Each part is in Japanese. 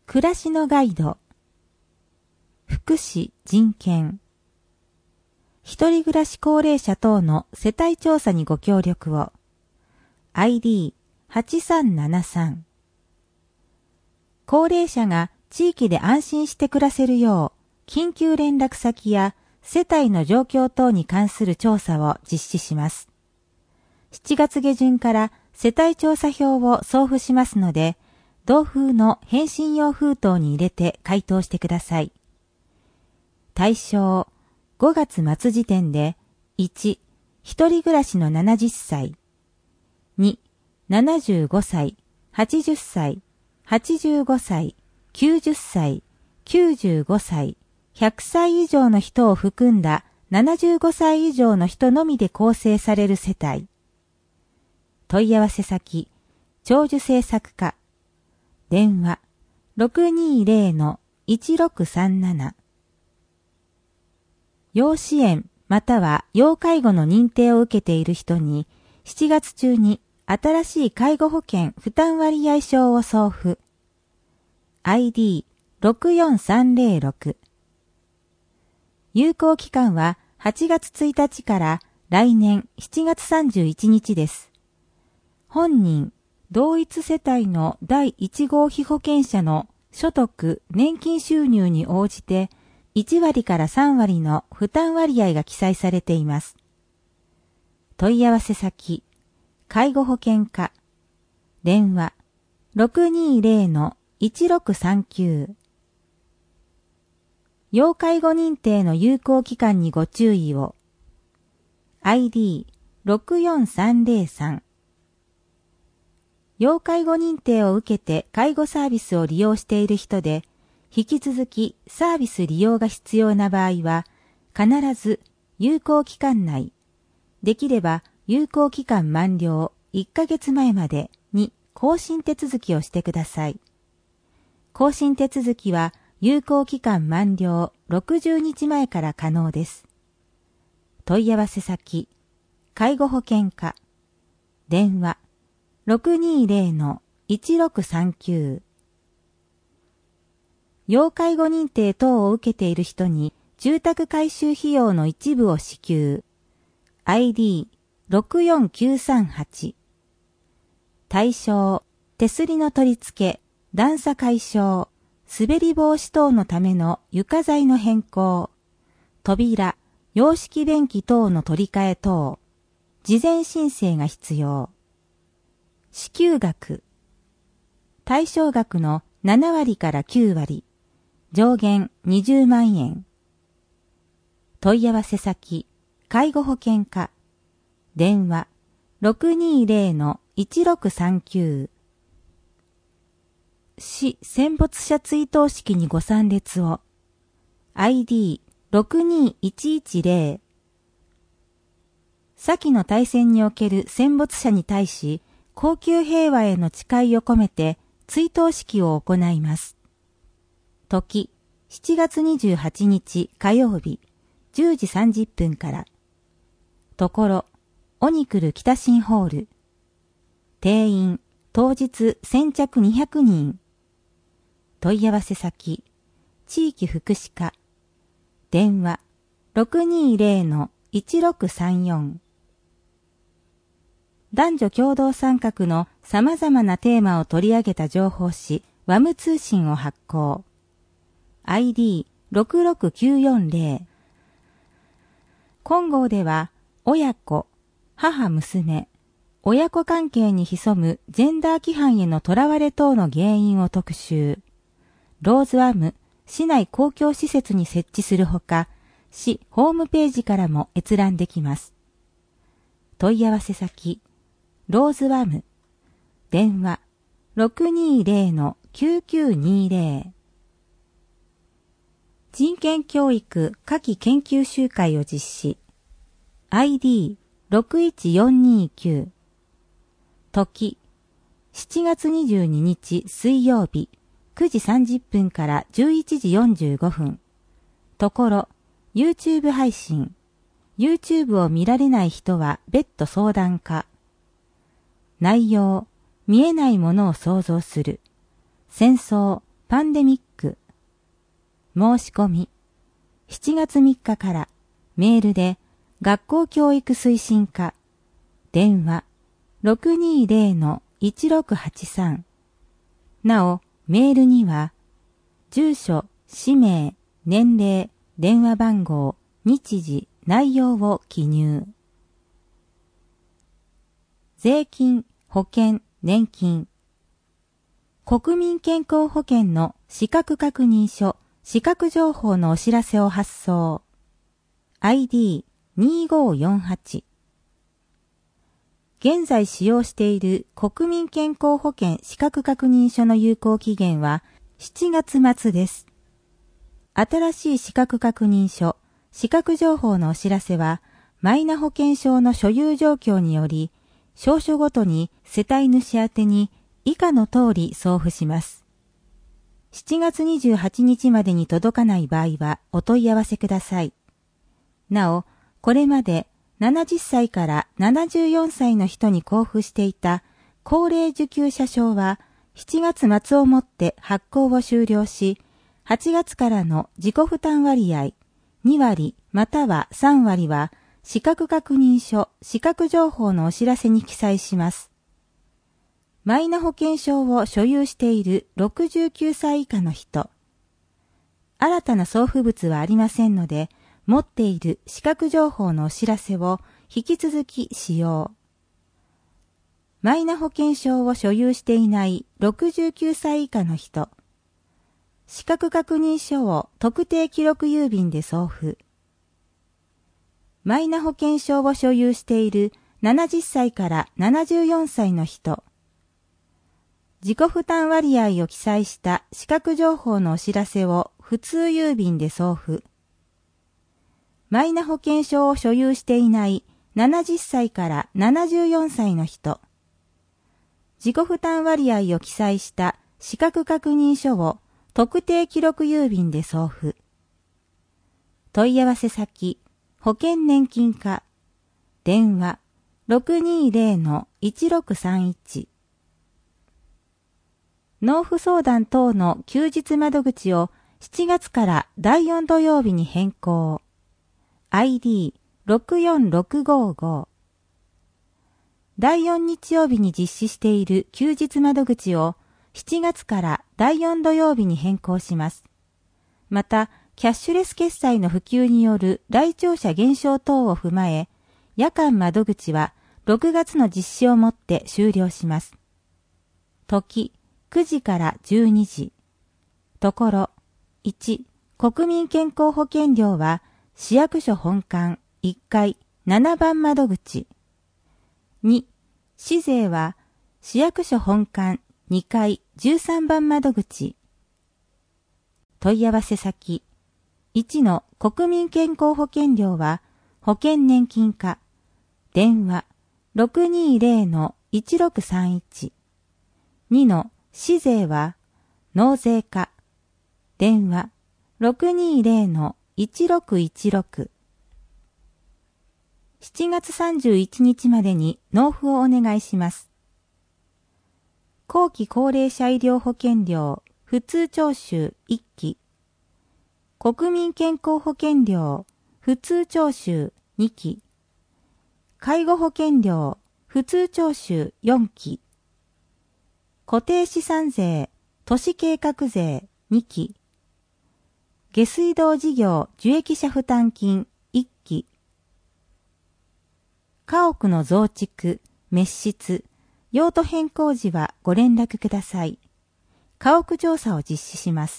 暮らしのガイド、福祉人権、一人暮らし高齢者等の世帯調査にご協力を。ID8373。高齢者が地域で安心して暮らせるよう、緊急連絡先や世帯の状況等に関する調査を実施します。7月下旬から世帯調査票を送付しますので、同封の返信用封筒に入れて回答してください。対象、5月末時点で、1、一人暮らしの70歳。2、75歳、80歳、85歳、90歳、95歳、100歳以上の人を含んだ75歳以上の人のみで構成される世帯。問い合わせ先、長寿政策課。電話、620-1637。要支援または要介護の認定を受けている人に7月中に新しい介護保険負担割合証を送付。ID64306。有効期間は8月1日から来年7月31日です。本人、同一世帯の第1号被保険者の所得、年金収入に応じて1割から3割の負担割合が記載されています。問い合わせ先、介護保険課。電話、620-1639。要介護認定の有効期間にご注意を。ID64303。要介護認定を受けて介護サービスを利用している人で、引き続きサービス利用が必要な場合は、必ず有効期間内、できれば有効期間満了1ヶ月前までに更新手続きをしてください。更新手続きは有効期間満了60日前から可能です。問い合わせ先、介護保険課。電話、620-1639。要介護認定等を受けている人に住宅改修費用の一部を支給。ID64938。対象、手すりの取り付け、段差解消、滑り防止等のための床材の変更、扉、洋式便器等の取り替え等、事前申請が必要。支給額、対象額の7割から9割、上限20万円。問い合わせ先、介護保険課。電話、620-1639。市戦没者追悼式にご参列を。ID62110。先の大戦における戦没者に対し、恒久平和への誓いを込めて追悼式を行います。時、7月28日火曜日、10時30分から。ところ、オニクル北新ホール。定員、当日先着200人。問い合わせ先、地域福祉課。電話、620-1634。男女共同参画の様々なテーマを取り上げた情報誌、ワム通信を発行。ID66940。今号では、親子、母娘、親子関係に潜むジェンダー規範へのとらわれ等の原因を特集。ローズワム、市内公共施設に設置するほか、市ホームページからも閲覧できます。問い合わせ先、ローズワム。電話、620-9920。人権教育夏季研究集会を実施。ID61429。時、7月22日水曜日、9時30分から11時45分。ところ、YouTube 配信。YouTube を見られない人は別途相談課。内容、見えないものを想像する。戦争、 パンデミック。申し込み。7月3日からメールで学校教育推進課。電話 620-1683。なお、メールには、住所、氏名、年齢、電話番号、日時、内容を記入。税金、保険、年金。国民健康保険の資格確認書、資格情報のお知らせを発送。ID2548。現在使用している国民健康保険資格確認書の有効期限は7月末です。新しい資格確認書、資格情報のお知らせは、マイナ保険証の所有状況により、証書ごとに世帯主宛てに以下の通り送付します。7月28日までに届かない場合はお問い合わせください。なお、これまで70歳から74歳の人に交付していた高齢受給者証は7月末をもって発行を終了し、8月からの自己負担割合2割または3割は資格確認書、資格情報のお知らせに記載します。マイナ保険証を所有している69歳以下の人。新たな送付物はありませんので、持っている資格情報のお知らせを引き続き使用。マイナ保険証を所有していない69歳以下の人。資格確認書を特定記録郵便で送付。マイナ保険証を所有している70歳から74歳の人。自己負担割合を記載した資格情報のお知らせを普通郵便で送付。マイナ保険証を所有していない70歳から74歳の人。自己負担割合を記載した資格確認書を特定記録郵便で送付。問い合わせ先、保険年金課。電話 620-1631。納付相談等の休日窓口を7月から第4土曜日に変更。ID64655。第4日曜日に実施している休日窓口を7月から第4土曜日に変更します。また、キャッシュレス決済の普及による来庁者減少等を踏まえ、夜間窓口は6月の実施をもって終了します。時、9時から12時。ところ、1、国民健康保険料は市役所本館1階7番窓口。2、市税は市役所本館2階13番窓口。問い合わせ先。1の国民健康保険料は保険年金課。電話 620-1631。2の市税は納税課。電話 620-1616。7月31日までに納付をお願いします。後期高齢者医療保険料普通徴収1期。国民健康保険料普通徴収2期。介護保険料普通徴収4期。固定資産税都市計画税2期。下水道事業受益者負担金1期。家屋の増築、滅失、用途変更時はご連絡ください。家屋調査を実施します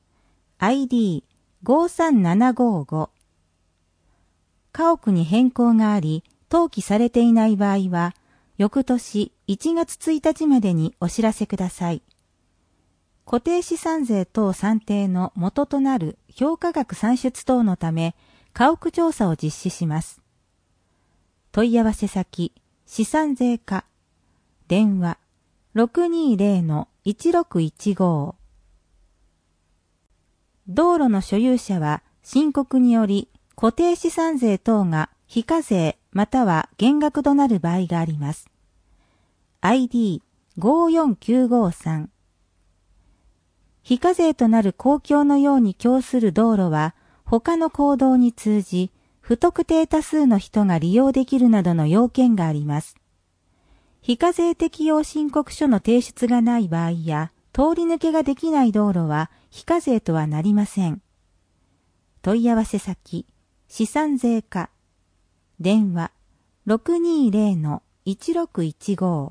。ID53755。家屋に変更があり、登記されていない場合は、翌年1月1日までにお知らせください。固定資産税等算定の元となる評価額算出等のため、家屋調査を実施します。問い合わせ先、資産税課。電話 620-1615。道路の所有者は申告により固定資産税等が非課税または減額となる場合があります。ID54953。 非課税となる公共のように供する道路は、他の公道に通じ、不特定多数の人が利用できるなどの要件があります。非課税適用申告書の提出がない場合や、通り抜けができない道路は非課税とはなりません。問い合わせ先、資産税課。電話、620-1615。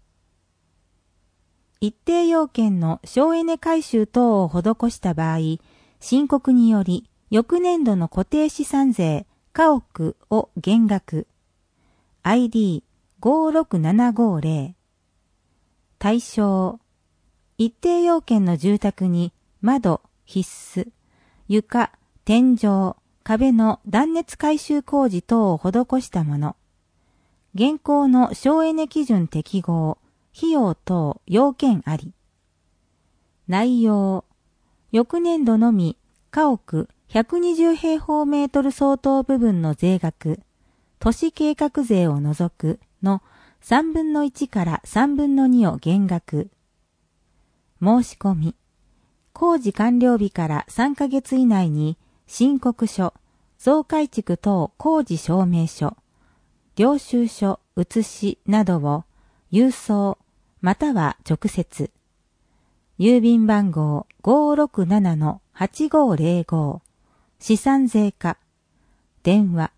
一定要件の省エネ改修等を施した場合、申告により、翌年度の固定資産税、家屋を減額。ID56750。対象。一定要件の住宅に窓、必須、床、天井、壁の断熱改修工事等を施したもの。現行の省エネ基準適合。費用等要件あり。内容。翌年度のみ、家屋120平方メートル相当部分の税額、都市計画税を除くの3分の1から3分の2を減額。申し込み。工事完了日から3ヶ月以内に、申告書、増改築等工事証明書、領収書、写しなどを、郵送、または直接。郵便番号 567-8505 資産税課。電話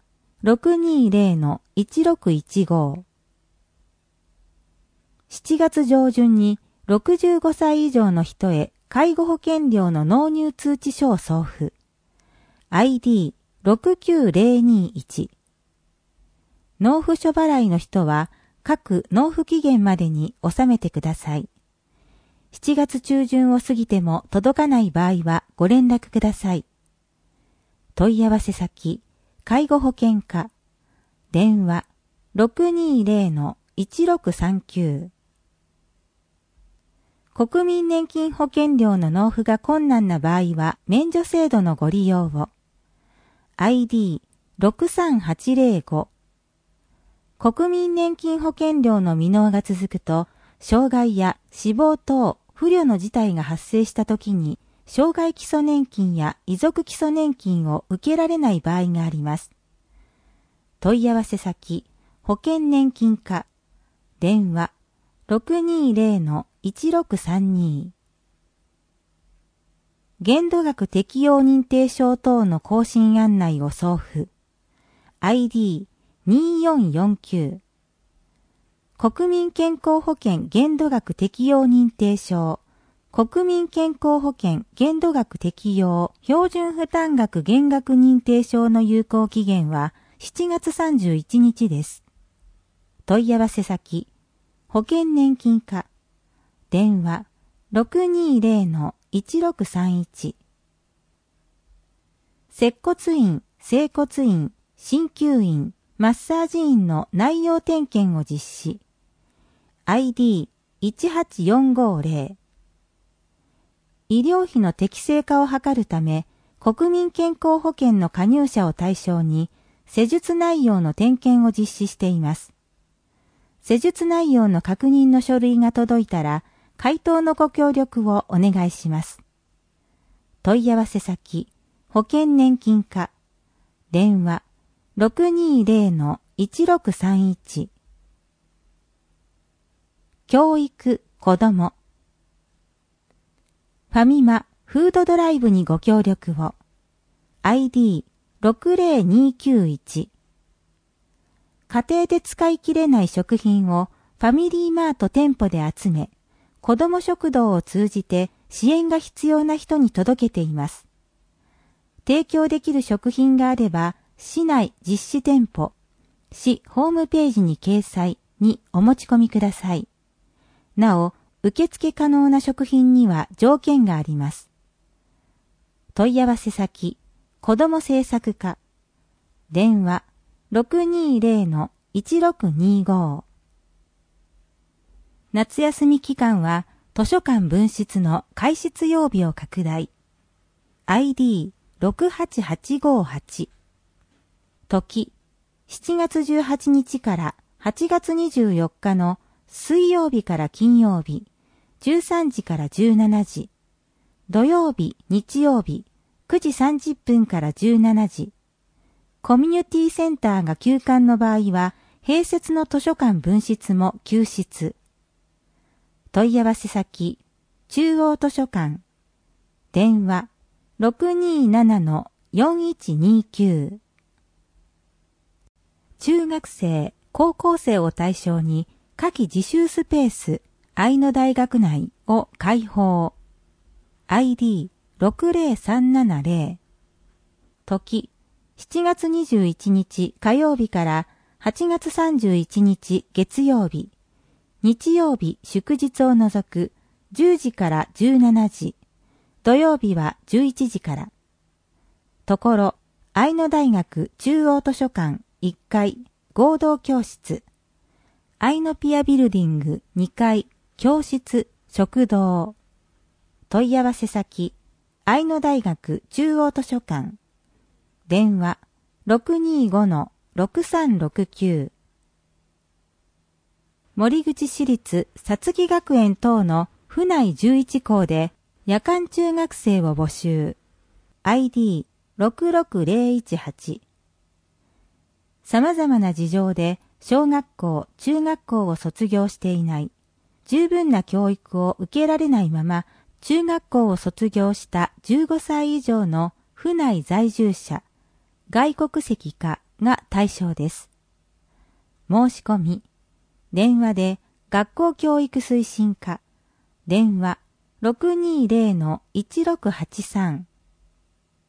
620-1615。7月上旬に65歳以上の人へ介護保険料の納入通知書を送付。ID69021。納付書払いの人は各納付期限までに納めてください。7月中旬を過ぎても届かない場合はご連絡ください。問い合わせ先、介護保険課。電話 620-1639。国民年金保険料の納付が困難な場合は免除制度のご利用を。ID63805。国民年金保険料の未納が続くと、障害や死亡等不慮の事態が発生したときに、障害基礎年金や遺族基礎年金を受けられない場合があります。問い合わせ先、保険年金課。電話 620-1632。限度額適用認定証等の更新案内を送付。ID2449。国民健康保険限度額適用認定証。国民健康保険限度額適用標準負担額減額認定証の有効期限は7月31日です。問い合わせ先、保険年金課。電話 620-1631。接骨院、整骨院、鍼灸院、マッサージ院の内容点検を実施。ID18450。医療費の適正化を図るため、国民健康保険の加入者を対象に、施術内容の点検を実施しています。施術内容の確認の書類が届いたら、回答のご協力をお願いします。問い合わせ先、保険年金課。電話 620-1631。教育、子ども。ファミマ、フードドライブにご協力を。ID60291。家庭で使い切れない食品をファミリーマート店舗で集め、子ども食堂を通じて支援が必要な人に届けています。提供できる食品があれば、市内実施店舗、市ホームページに掲載にお持ち込みください。なお、受付可能な食品には条件があります。問い合わせ先、子ども政策課。電話 620-1625。夏休み期間は図書館分室の開設曜日を拡大。ID68858。時、7月18日から8月24日の水曜日から金曜日、13時から17時。 土曜日、日曜日、9時30分から17時。コミュニティセンターが休館の場合は、併設の図書館分室も休室。問い合わせ先、中央図書館。電話、627-4129。中学生、高校生を対象に、夏季自習スペース、愛の大学内を開放。ID60370。時、7月21日火曜日から8月31日月曜日。日曜日祝日を除く10時から17時。土曜日は11時から。ところ、愛の大学中央図書館1階合同教室。愛のピアビルディング2階教室食堂。問い合わせ先、愛の大学中央図書館。電話、625-6369。森口市立さつき学園等の府内11校で夜間中学生を募集。ID66018。様々な事情で小学校、中学校を卒業していない。十分な教育を受けられないまま、中学校を卒業した15歳以上の府内在住者、外国籍かが対象です。申し込み、電話で学校教育推進課、電話 620-1683